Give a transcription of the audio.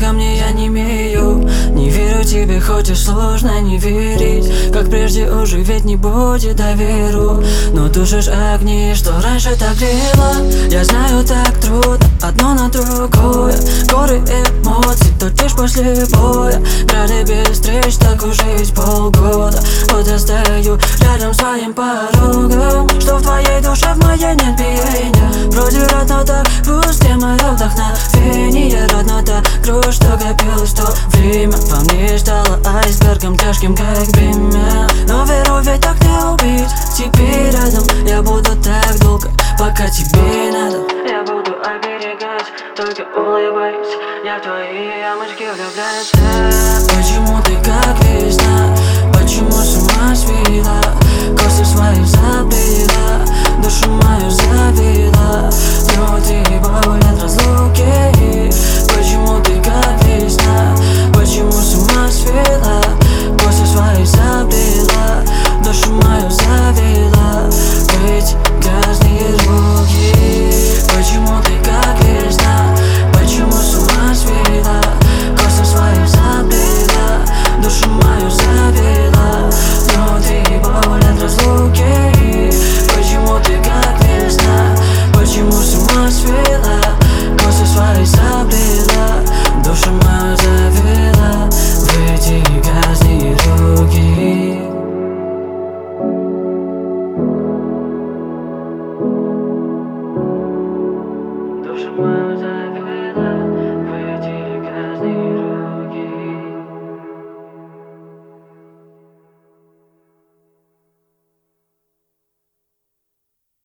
ко мне я не имею. Не верю тебе, хоть и сложно не верить. Как прежде уже ведь не будет доверу. Но тушишь огни, что раньше так грело. Я знаю, так трудно одно на другое. Горы эмоций точишь после боя. Грали без встреч, так уже ведь полгода. Вот я стою рядом с твоим порогом. Что в твоей душе, в моей нет биения. Вроде родно так, пусть где мое вдохновение. Родно так, кровь, что копилось в то время. Во мне стало айсбергом тяжким, как бремя. Но веру ведь так не убить. Теперь рядом я буду так долго, пока тебе надо. Я буду оберегать, только улыбаюсь. Я в твои ямочки влюбляюсь. Почему ты как весна? Почему с ума свела? Косы свои забила, душу мою забила.